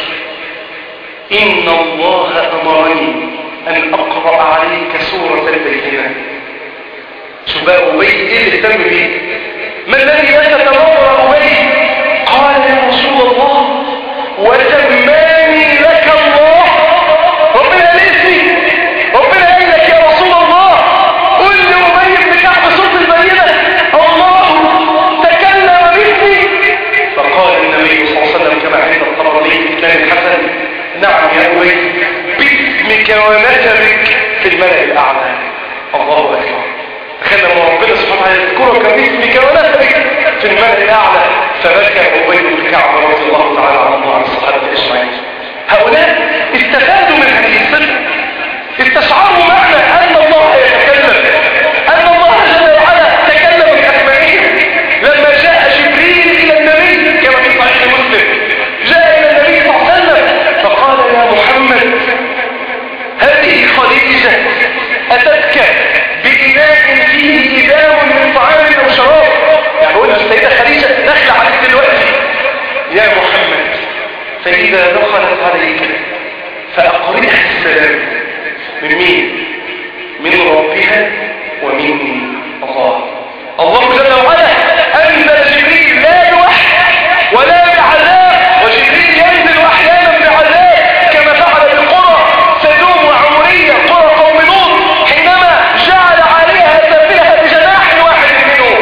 إن الله أمرني أن أقرأ عليك سورة البينة. شو بقى أبي إيه اللي اهتم بيه؟ ما الذي لفت نظر أبي؟ قال يا رسول الله وسماني لك الله. ربنا قال ربنا قال لك يا رسول الله قل لأبي بن كعب سورة البينة الله تكلم باسمي. فقال النبي صلى الله عليه وسلم كما عند الطبراني بإسناد الحسن نعم يا أبي باسمك ونسبك في الملأ الأعلى. الله أكبر. تخيل لما ربنا سبحانه وتعالى يذكرك باسمك ونسبك في الملأ الأعلى. فبكى أبي بن كعب رضي الله تعالى عنه وعن الصحابة أجمعين. هؤلاء استفادوا من هذه الصفة، استشعروا معنى أن الله يتكلم، أن الله جل وعلا تكلم بأسمائه. لما جاء جبريل إلى النبي كما في صحيح مسلم جاء إلى النبي صلى الله عليه وسلم فقال يا محمد هذه خديجة أتتك بإناء فيه إدام من طعام أو شراب. يعني قلنا السيدة خديجة دخل عليك دلوقتي يا محمد فإذا دخلت عليك فأقرئها السلام. من مين؟ من ربها ومني. الله الله جل وعلا أنزل جبريل لا بوحي ولا بعذاب، وجبريل ينزل أحيانا بعذاب كما فعل بالقرى سدوم وعمورية قرى قوم لوط حينما جعل عليها سفينها بجناح واحد منهم.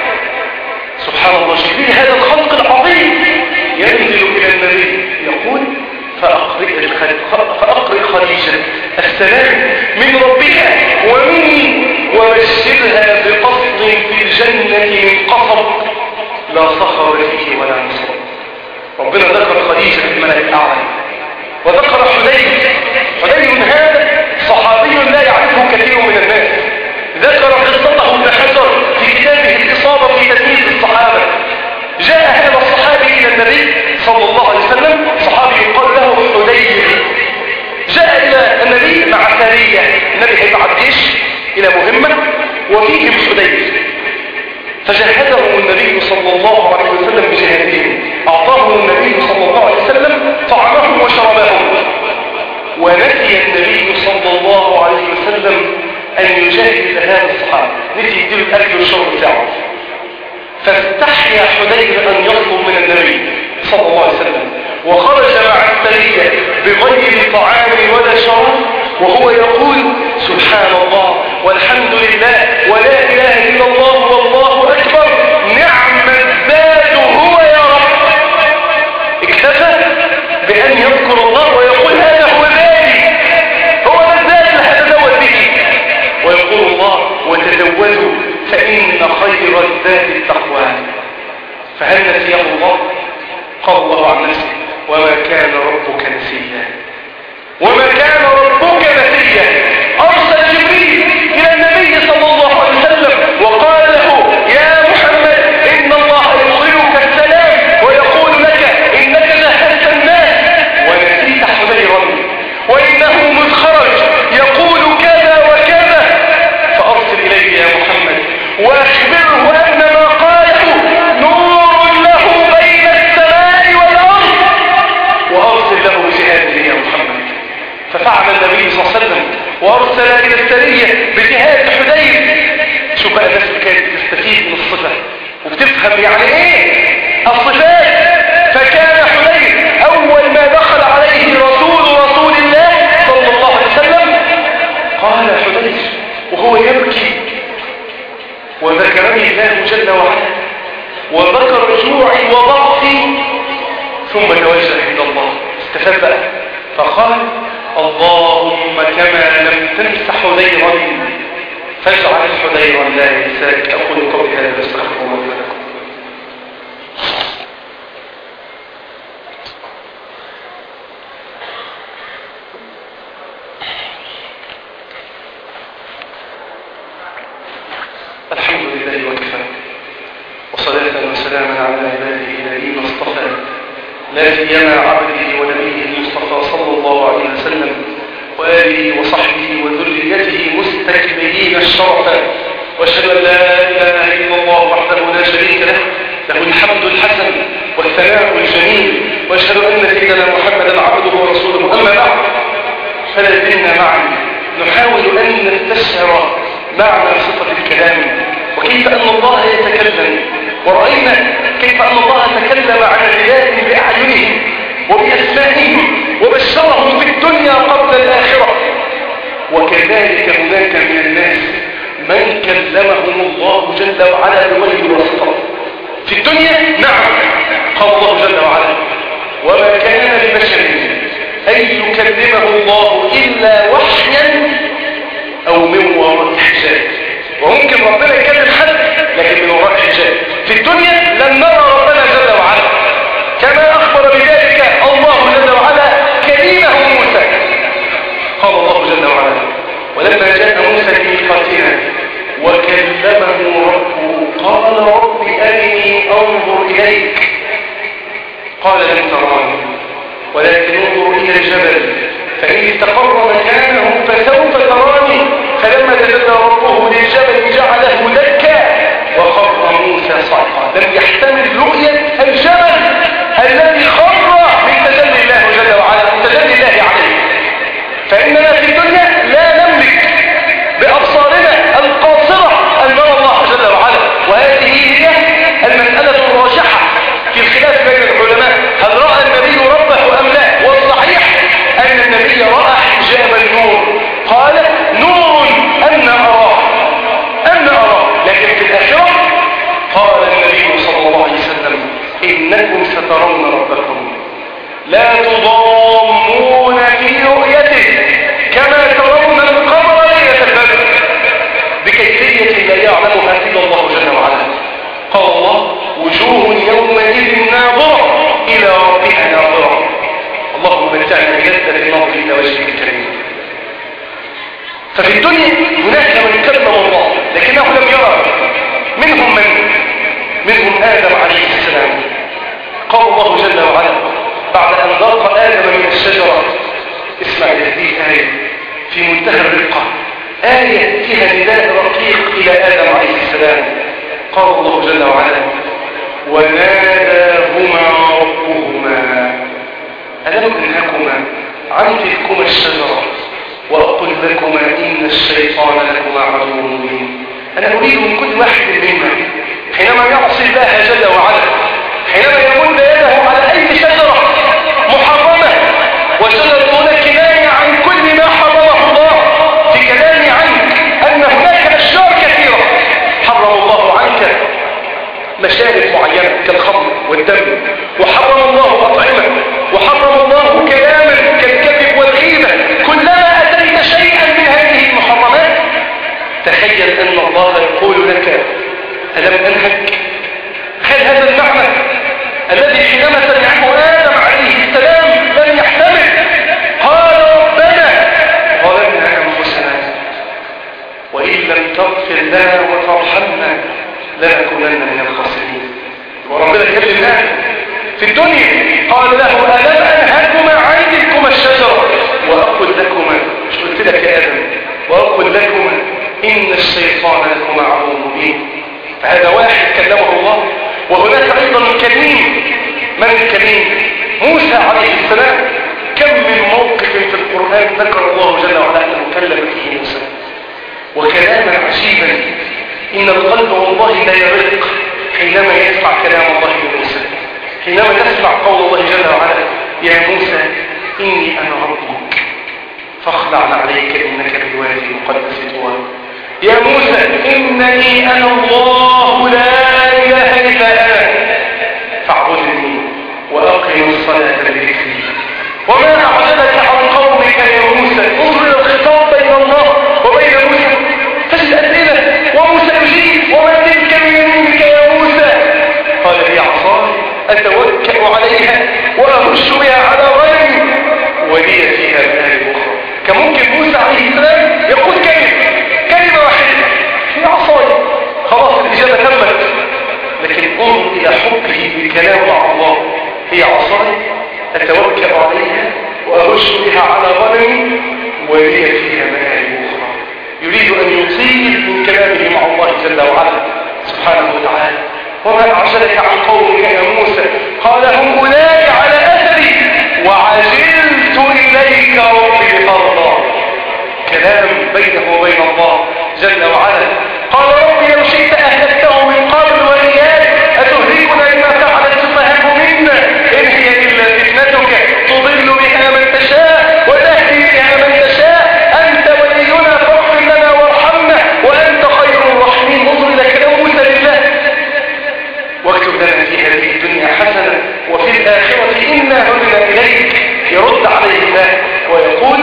سبحان الله. جبريل هذا الخلق العظيم ينزل إلى النبي يقول فأقرئ فأقرئ خديجة السلام من ربها ومني وبشرها بقصد في الجنة من قصب لا صخر فيه ولا نصب. ربنا ذكر خديجة في الملأ الأعلى وذكر حذيفة. حذيفة هذا صحابي لا يعرفه كثير من الناس. ذكر قصته ابن حجر في كتابه الإصابة في تمييز الصحابة. جاء هذا الصحابي إلى النبي صلى الله عليه وسلم، صحابي يقال له حذيفة. جاء إلى النبي مع سرية، النبي هيبعت جيش إلى مهمة وفيهم حذيفة. فجهزه النبي صلى الله عليه وسلم بجهازهم، أعطاه النبي صلى الله عليه وسلم طعامهم وشرابهم. ونسي النبي صلى الله عليه وسلم أن يجهز هذا الصحابي، نسي يديله الأكل والشرب بتاعه. فاستحيا حذيفة أن يطلب من النبي صلى الله عليه وسلم وخرج مع السرية بغير طعام ولا شراب وهو يقول سبحان الله والحمد لله ولا إله إلا الله والله أكبر نعم الزاد هو يا رب. اكتفى بأن يذكر الله ويقول هذا هو زادي، هو الزاد اللي هتزود به. ويقول الله وتزودوا فإن خير الزاد التقوى. فهل نسيه الله؟ قال الله عن نفسه وما كان ربك نسيا، وما كان ربك نسيا. أرسل جبريل إلى النبي صلى الله عليه وسلم وقال له يا محمد إن الله يقولك السلام ويقول لك إنك جهزت الناس ونسيت حذيرا وإنه مذ خرج يقول كذا وكذا. فأرسل إليه يا محمد وأخبره أن ما قاله نور له بين السماء والأرض وأرسل له بجهازه يا محمد. ففعل النبي صلى الله عليه وسلم وأرسل إلى السرية بجهاز حذيفة. شوف بقى الناس اللي كانت تستفيد من الصفة وبتفهم يعني إيه الصفات. فكان حذيفة أول ما دخل عليه رسول رسول الله صلى الله عليه وسلم قال حذيفة وهو يبكي وذكرني الله جل وعلا وذكر جوعي وضعفي ثم توجه إلى الله. استفاد بقى فقال اللهم كما لم تنس حذيرا فاجعل حذيرا لا ينساك. أقول قولي هذا واستغفر الله لكم. الحمد لله وكفى وصلاة وسلاما على عباده الذين اصطفى لا سيما عبده ونبيه المصطفى صلى الله عليه وسلم وآله وصحبه وذريته مستكملين الشرف. واشهد أن والثناء الجميل، واشهد ان سيدنا محمدا عبده ورسوله. اما بعد، فلا زلنا معا نحاول ان نستشعر معنى صفه الكلام، وكيف ان الله يتكلم، ورأينا كيف ان الله تكلم عن عباده باعينهم وباسمائهم وبشرهم في الدنيا قبل الاخره. وكذلك هناك من الناس من كلمهم الله جل وعلا بغير واسطه في الدنيا. نعم، قال الله جل وعلا: وما كان لبشر ان يكلمه الله الا وحيا او من وراء حجاب. وممكن ربنا يكلم حد لكن من وراء حجاب. في الدنيا لم نرى ربنا جل وعلا، كما اخبر بذلك الله جل وعلا كليمه موسى. قال الله جل وعلا: ولما جاء موسى لميقاتنا وكلمه ربه قال رب أرني أنظر إليك قال لن تراني ولكن انظر إلى الجبل فإن استقر مكانه فسوف تراني فلما تجلى ربه للجبل جعله دكا وخر موسى صعقا. لم يحتمل رؤية الجبل الذي خر من تجلي الله جل وعلا، من تجلي الله عليه. فإننا في الدنيا لا نملك بأبصارنا القاصرة أن نرى الله جل وعلا، وهذه هي المسألة الراجحة في الخلاف بين العلماء: هل رأى النبي ربه أم لا؟ والصحيح أن النبي رأى حجاب النور، قال: نور أن أراه أن أراه. لكن في الآخرة قال النبي صلى الله عليه وسلم: إنكم سترون ربكم لا تضامون في رؤيته كما ترون القمر ليلة البدر بكيفية لا يعلمها إلا الله جل وعلا. قال الله: وجوه يومئذ ناظرة إلى ربها ناظرة. اللهم متعنا بجدة النظر إلى وجهك الكريم. ففي الدنيا هناك من كلم الله لكنه لم يرى. منهم من منهم آدم عليه السلام. قال الله جل وعلا بعد أن ذاق آدم من الشجرة: اسمع هذه آية في منتهى الرقة، آية فيها نداء رقيق إلى آدم عليه السلام. قال الله جل وعلا: وناداهما ربهما ألم أنهكما عن تلكما الشجرة وأقل لكما إن الشيطان لكما عدو مبين. أنا أريد من كل واحد منا حينما يعصي الله جل وعلا، حينما يمد يده على أي شجرة محرمة، وشجرة هنا كناية عن كل ما حرمه الله في كلامي عنك، أن هناك أشجار كثيرة حرم الله عنك مشارب معينة كالخمر والدم، وحرم الله أطعمة، وحرم الله كلاما كالكذب والغيبة. كلما أتيت شيئا من هذه المحرمات تخيل أن الله يقول لك: ألم أنهك؟ هل هذا المعنى الذي حينما سمعه آدم عليه السلام لم يحتمل؟ قال: ربنا ظلمنا أنفسنا وإن لم تغفر لنا وترحمنا لنكونن من الخاسرين. وربنا كلم آدم في الدنيا قال له: ألم أنهكما عن تلكما الشجرة وأقل لكما، مش قلت لك يا آدم، وأقل لكما إن الشيطان لكما عدو مبين. فهذا واحد كلمه الله. وهناك أيضا الكريم. من الكريم؟ موسى عليه السلام. كم من موقف في القرآن ذكر الله جل وعلا أنه كلم فيه موسى، وكلاما عجيبا. إن القلب والله لا يرق حينما يسمع كلام الله لموسى، حينما تسمع قول الله جل وعلا: يا موسى إني أنا ربك فاخلع عليك إنك بالوادي المقدس طوى. يا موسى إنني أنا الله لا إله إلا أنا فاعبدني وأقم الصلاة لذكري. وما أعجبك عن قومك يا موسى؟ انظر إلى الخطاب بين الله وبين موسى، تجد أسئلة وموسى يجيب: وما تلك بيمينك يا موسى؟ قال: هي عصاي أتوكأ عليها وأهش بها على غنمي ولي فيها مآرب أخرى. كان ممكن موسى عليه السلام يقول كلمة كلمة واحدة: هي عصاي، خلاص الإجابة تمت. لكن انظر إلى حبه بالكلام مع الله: هي عصاي أتوكأ عليها وأهش بها على غنمي ولي فيها مآرب أخرى. يريد أن يطيل من كلامه مع الله جل وعلا سبحانه وتعالى. وما أعجلك عن قومك يا موسى؟ قال هم أولئك على أثري وعجلت إليك ربي لترضى. كلام بينه وبين الله جل وعلا. قال ربي لو شئت أهلكته من قبل وإياك أتهلكنا بما فعل السفهاء منا إن هي إلا فتنتك تضل بها من تشاء وتهدي بها من تشاء أنت ولينا فاغفر لنا وارحمنا وأنت خير الراحمين. انظر إلى كلام موسى لله. واكتب لنا في هذه الدنيا حسنة وفي الآخرة إنا هدنا إليك. يرد عليه الله ويقول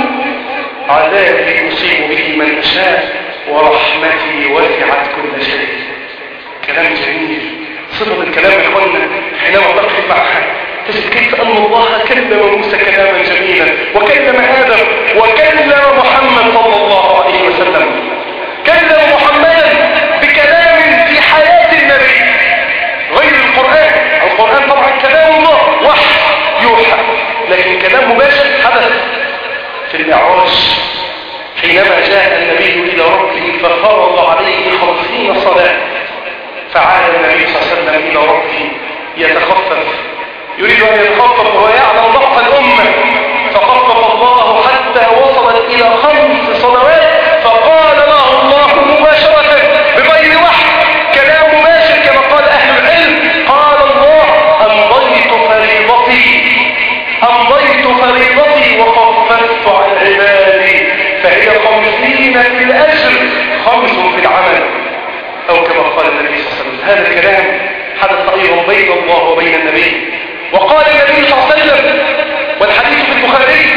عذابي أصيب به من أشاء ورحمتي وسعت كل شيء. كلام جميل. صفة الكلام يا إخوانا حينما تقف معها تجد كيف أن الله كلم موسى كلاما جميلا وكلم آدم وكلم محمد صلى الله عليه وسلم. كلم محمدا بكلام في حياة النبي غير القرآن. القرآن طبعا كلام الله وحي يوحى، لكن كلام مباشر حدث في المعراج حينما جاء النبي إلى ربه ففرض عليه خمسين صلاة. فعاد النبي صلى الله عليه وسلم إلى ربه يتخفف، يريد أن يتخفف وهو يعلم ضعف الأمة، فخفف الله حتى وصلت إلى خمس صلوات. فقال له الله مباشرة بغير وحي كلام مباشر كما قال أهل العلم، قال الله أمضيت فريضتي أمضيت فريضتي وخففت عن عبادي فهي خمسين في الأجر خمس في العمل، أو كما قال النبي صلى الله عليه وسلم. هذا الكلام حدث أيضا بين الله وبين النبي. وقال النبي صلى الله عليه وسلم والحديث في البخاري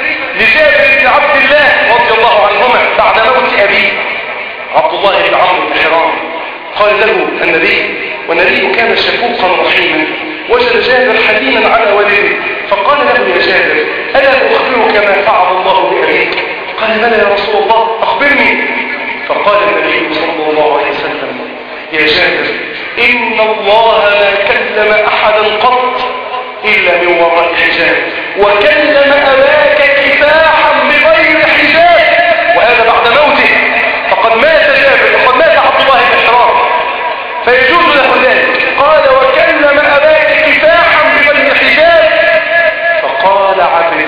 لجابر بن عبد الله رضي الله عنهما بعد موت أبيه عبد الله بن عمرو بن حرام، قال له النبي والنبي كان شفوقا رحيما وجد جابر حزينا على والده، فقال له يا جابر ألا أخبرك ما فعل الله بأبيك؟ قال بلى يا رسول الله أخبرني. فقال النبي صلى الله عليه وسلم يا جابر إن الله ما كلم أحدا قط إلا من وراء حجاب وكلم أباك كفاحا بغير حجاب، وهذا بعد موته. فقد مات جابر وقد مات عبد الله بن حرام فيجوز له ذلك. قال وكلم أباك كفاحا بغير حجاب. فقال عبدي،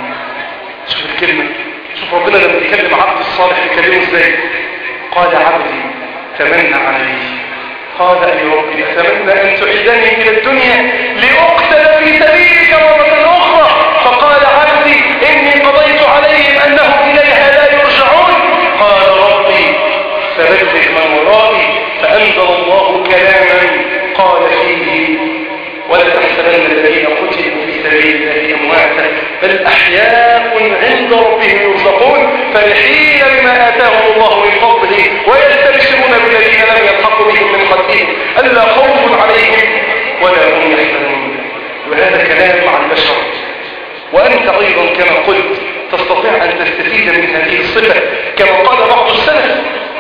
شوف الكلمة، شوف ربنا لما يكلم عبد الصالح يكلمه ازاي. قال عبدي تمنى عليه. قال يا ربي أتمنى أن تعيدني إلى الدنيا لأقتل في سبيلك مرة أخرى. فقال عبدي إني قضيت عليهم أنهم إليها لا يرجعون. قال ربي فبلغ من ورائي. فأنزل الله كلاما قال فيه ولا تحسبن الذين قتلوا في سبيل الله أمواتا بل أحياء عند ربهم يرزقون فرحين بما آتاهم الله من فضله ويستبشرون بالذين لم يلحقوا بهم من خلفهم ألا خوف عليهم ولا هم يحزنون. وهذا كلام عن البشر. وأنت أيضا كما قلت تستطيع أن تستفيد من هذه الصفة كما قال بعض السلف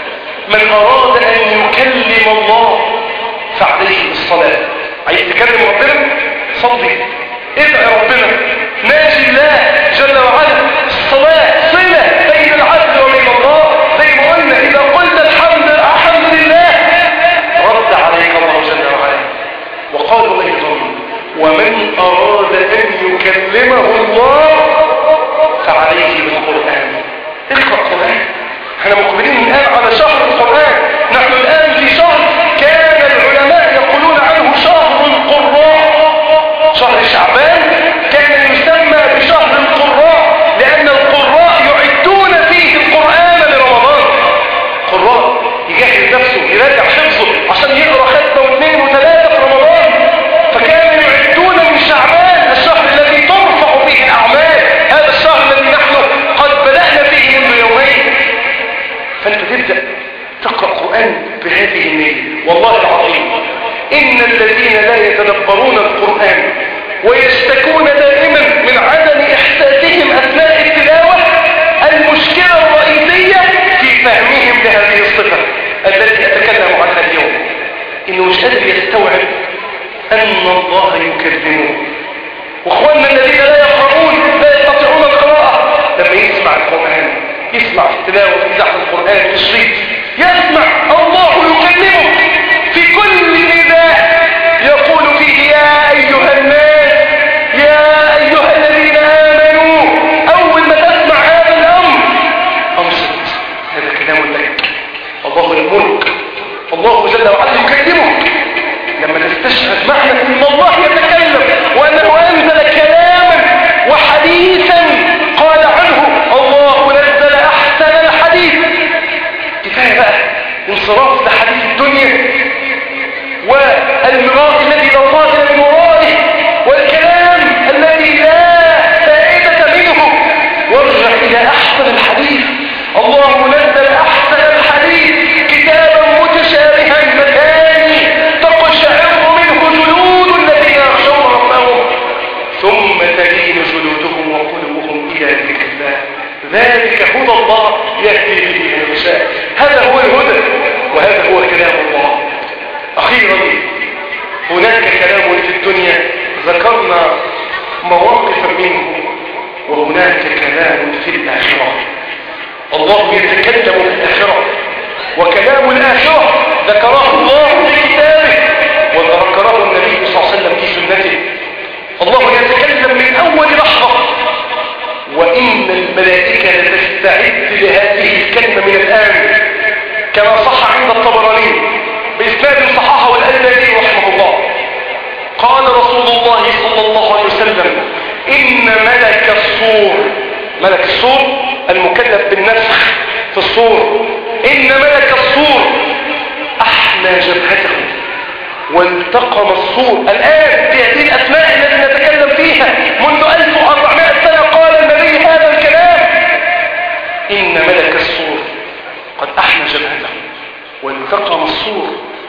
من أراد أن يكلم الله فعليه بالصلاة. عايز تكلم ربنا صلي، ادعي ربنا، ناجي الله جل وعلا. الصلاة صلة بين العبد وبين الله، زي ما قلنا إذا قلت الحمد الحمد لله رد عليك الله جل وعلا. وقالوا أيضا ومن أراد أن يكلمه الله فعليه بالقرآن. اقرأ القرآن. احنا مقبلين الآن على شهر القرآن. نحن الآن في شهر كان العلماء يقولون عنه شهر القراء. شهر شعبان كان يسمى بشهر القراء لأن القراء يعدون فيه القرآن لرمضان. قراء يجهز نفسه يراجع حفظه عشان يقرأ ختمة واثنين وثلاثة في رمضان. فكانوا يعدون من شعبان الشهر الذي ترفع فيه الأعمال، هذا الشهر الذي نحن قد بدأنا فيه منذ يومين. فأنت تبدأ تقرأ قرآن بهذه النية. والله العظيم إن الذين لا يتدبرون القرآن ويشتكون دائما من عدم إحساسهم أثناء التلاوة المشكلة الرئيسية في فهمهم لهذه الصفة التي أتكلم عنها اليوم. إنه مش قادر يستوعب أن الله يكلمه. وإخواننا الذين لا يقرؤون لا يستطيعون القراءة لما يسمع القرآن، يسمع في التلاوة في إذاعة القرآن في الشريط، يسمع الله يكلمه في كل نداء يقول فيه يا أيها الناس ذلك هدى الله يهدي به من يشاء. هذا هو الهدى وهذا هو كلام الله. أخيرا هناك كلام في الدنيا ذكرنا مواقف منه، وهناك كلام في الآخرة. الله يتكلم في الآخرة، وكلام الآخرة ذكره الله في كتابه وذكره النبي صلى الله عليه وسلم في سنته. الله يتكلم من أول لحظة، وإن الملائكة لتستعد لهذه الكلمة من الآن، كما صح عند الطبراني بإسناد صححه الألباني رحمه الله. قال رسول الله صلى الله عليه وسلم: إن ملك الصور، ملك الصور المكلف بالنفخ في الصور، إن ملك الصور أحنى جبهته والتقم الصور. الآن في هذه الأسماء التي نتكلم فيها منذ ألف وأربعمائة سنة قال النبي هذا الكلام. إن ملك الصور قد أحنى جبهته والتقم الصور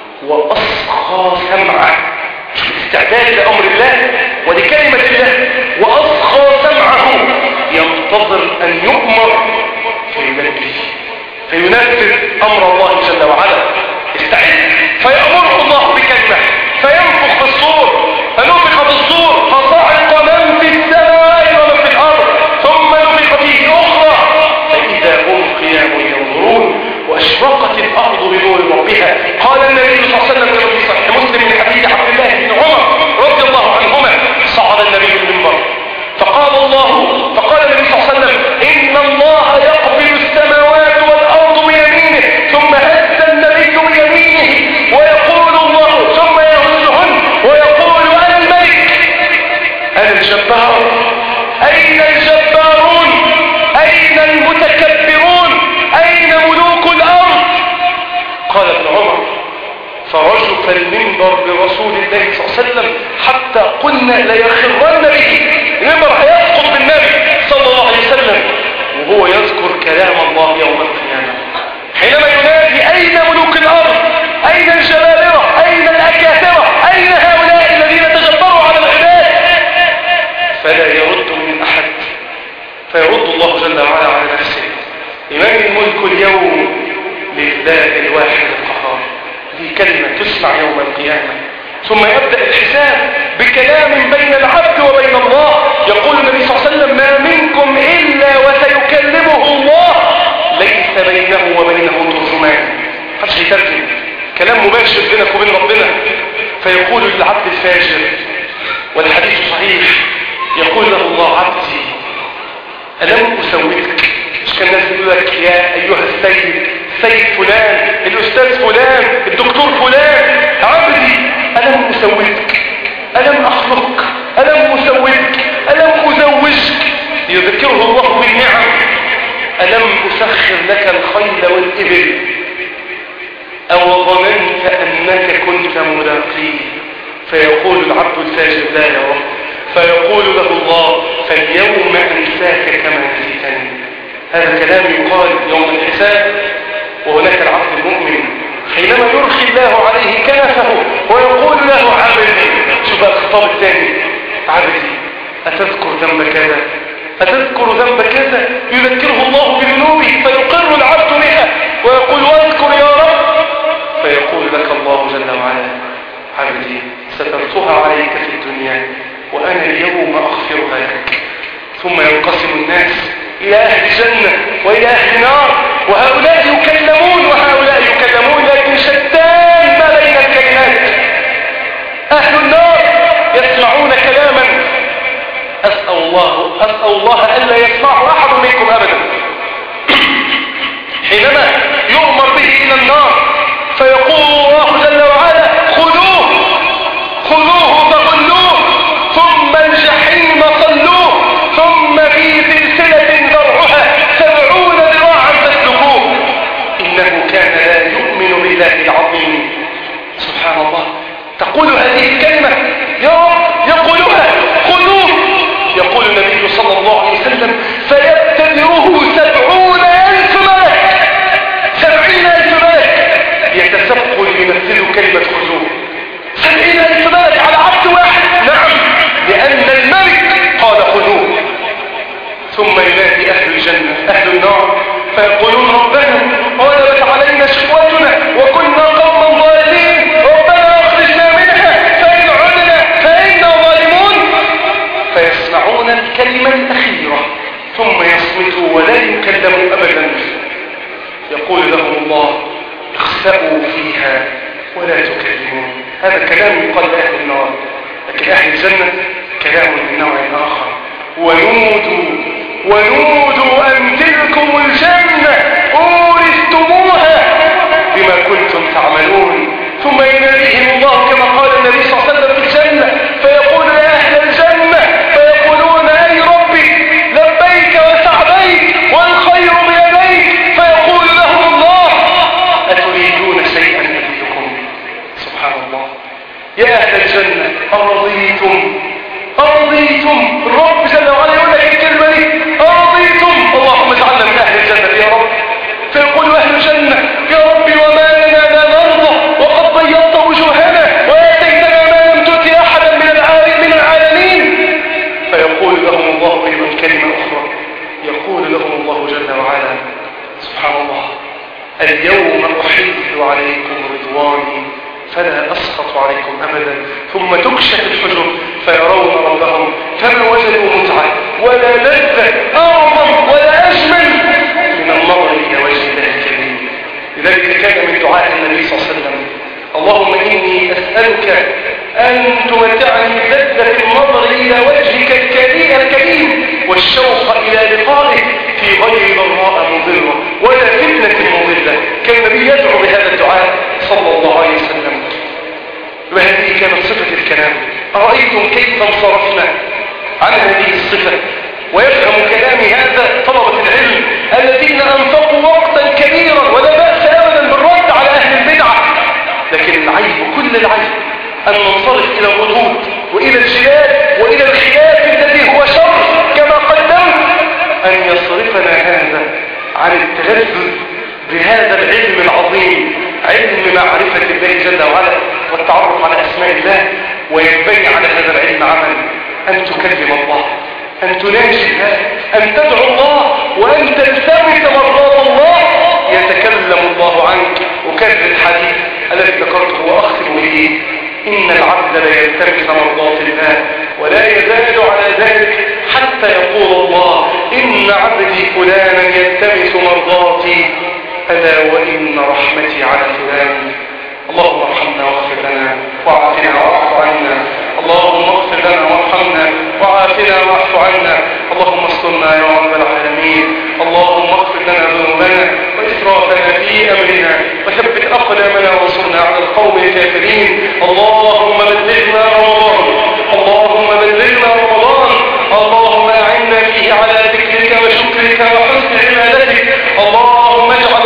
وأصغى سمعه. استعداد لأمر الله ولكلمة الله، وأصغى سمعه ينتظر أن يؤمر فينفذ فينفذ أمر الله جل وعلا. استعد فيأمره الله بكلمة فينفخ في الصور، فنفخ في الصور فصعق من في السماء ومن في الأرض، ثم نفخ فيه أخرى فإذا هم قيام ينظرون وأشرقت الأرض بنور ربها. قال النبي صلى الله عليه وسلم في صحيح مسلم من حديث عبد الله بن عمر رضي الله عنهما: صعد النبي المنبر فقال الله فقال النبي صلى الله عليه وسلم: إن الله يقبل السماوات والأرض بيمينه، ثم هز النبي بيمينه ويقول الله ثم يهزهن ويقول: أنا الملك، أنا الجبار، أين الجبارون، أين المتكبرون، أين ملوك الأرض؟ قال ابن عمر: فرجف المنبر برسول الله صلى الله عليه وسلم حتى قلنا ليخرن به، المنبر هيسقط بالنبي صلى الله عليه وسلم وهو يذكر كلام الله يوم القيامة حينما ينادي: أين ملوك الأرض، أين الجبابرة، أين الأكاثرة، أين هؤلاء الذين تجبروا على العباد؟ فلا يرد من أحد، فيرد الله جل وعلا على نفسه: لمن الملك اليوم؟ لله الواحد القهار. دي كلمة تسمع يوم القيامة. ثم يبدأ الحساب بكلام بين العبد وبين الله. يقول النبي صلى الله عليه وسلم: ما منكم إلا وسيكلمه الله ليس بينه وبينه ترجمان. محدش هيترجم، كلام مباشر بينك وبين ربنا. فيقول للعبد الفاجر، والحديث صحيح، يقول له الله: عبدي ألم أسويك؟ مش كان الناس يقول لك: يا أيها السيد، سيد فلان، الأستاذ فلان، الدكتور فلان، عبدي ألم أسويك، ألم أخلق، ألم أسويك، ألم أزوجك؟ يذكره الله بالنعم. ألم أسخر لك الخيل والإبل؟ أو ظننت أنك كنت ملاقيه؟ فيقول العبد الفاجر: لا يا رب. فيقول له الله: فاليوم أنساك كما نسيتني. هذا كلام يقال يوم الحساب. وهناك العبد المؤمن حينما يرخي الله عليه كنفه ويقول له: عبدي. شوف الخطاب الثاني: عبدي أتذكر ذنب كذا، أتذكر ذنب كذا؟ يذكره الله بذنوبه فيقر العبد بها ويقول: واذكر يا رب. فيقول لك الله جل وعلا: عبدي سترتها عليك في الدنيا وأنا اليوم أغفرها لك. ثم ينقسم الناس إلى أهل الجنة وإلى أهل النار، وهؤلاء يكلمون وهؤلاء يكلمون، لكن شتان ما بين الكلمات. أهل النار يسمعون كلاما أسأل الله أسأل الله ألا يسمعه أحد منكم أبدا. حينما يؤمر به إلى النار فيقول الله جل وعلا: خذوه خذوه فغلوه ثم الجحيم صلوه ثم في سلسلة ذرعها سبعون ذراعا فاسلكوه إنه كان لا يؤمن بالله العظيم. سبحان الله. تقول هذه الكلمة يا رب، يقولها: خذوه. يقول النبي صلى الله عليه وسلم: فيبتدره سبعون ألف ملك، سبعين ألف ملك يتسبقوا لينفذوا كلمة خذوه. سبعين ألف ملك على عبد واحد. نعم، لأن الملك قال خذوه. ثم ينادي أهل الجنة الجنة أهل النار فيقولون ربنا غلبت علينا شقوتنا وكنا قوما ضالين ربنا أخرجنا منها فإن عدنا فإنا ظالمون فيسمعون الكلمة الأخيرة ثم يصمتوا ولا يكلموا أبدا. يقول لهم الله اخسأوا فيها ولا تكلمون. هذا كلام يقال لأهل النار، لكن أهل الجنة كلام من نوع آخر. ونودوا ونودوا أن تلكم الجنة أورثتموها بما كنتم تعملون. ثم يناديهم الله كما قال النبي صلى الله عليه وسلم في الجنة فيقول يا أهل الجنة فيقولون أي ربي لبيك وسعديك والخير بيديك فيقول لهم الله أتريدون شيئا أزيدكم. سبحان الله. يا أهل الجنة أرضيتم أرضيتم. الرب جل وعلا يقول لك الكلمة دي أرضيتم. اللهم اجعلنا من أهل الجنة يا رب. فيقول أهل الجنة يا ربي وما لنا لا نرضى وقد بيضت وجوهنا وآتيتنا ما لم تؤت أحدا من العالمين العالمين. فيقول لهم الله أيضا كلمة أخرى. يقول لهم الله جل وعلا سبحان الله اليوم أحل عليكم رضواني فلا أسخط عليكم أبدا. ثم تكشف الحجر فيرون ربهم فما وجدوا متعة ولا لذة أعظم ولا أجمل من النظر إلى وجه الله الكريم. لذلك كان من دعاء النبي صلى الله عليه وسلم اللهم إني أسألك أن تمتعني لذة النظر إلى وجهك الكريم والشوق إلى لقائك في غير ضراء مضرة ولا فتنة مضلة. كان النبي يدعو بهذا الدعاء صلى الله عليه وسلم. وهذه كانت صفة الكلام. أرأيتم كيف انصرفنا عن هذه الصفة؟ ويفهم كلامي هذا طلبة العلم الذين أنفقوا وقتا كبيرا ولا بأس أبدا بالرد على أهل البدعة، لكن العيب كل العيب أن ننصرف إلى الردود وإلى الجلال وإلى الخلاف الذي هو شر كما قدمت، أن يصرفنا هذا عن التلذذ بهذا العلم العظيم، علم معرفة الله جل وعلا والتعرف على أسماء الله. وينبغي على هذا العلم عمل أن تكلم الله، أن تناجي الله، أن تدعو الله، وأن تلتمس مرضات الله يتكلم الله عنك. وكذب الحديث الذي ذكرته وأختم به إن العبد لا يلتمس مرضات الله ولا يزال على ذلك حتى يقول الله إن عبدي فلانا يلتمس مرضاتي ألا وإن رحمتي على فلان. اللهم ارحمنا واغفر لنا وعافنا واعف عنا. اللهم اغفر لنا وارحمنا وعافنا واعف عنا. اللهم استرنا يا رب العالمين. اللهم اغفر لنا ذنوبنا واسرافنا في امرنا وثبت اقدامنا وانصرنا على القوم الكافرين. اللهم بلغنا رمضان. اللهم بلغنا رمضان. اللهم اعنا فيه على ذكرك وشكرك وحسن عبادتك. اللهم اجعل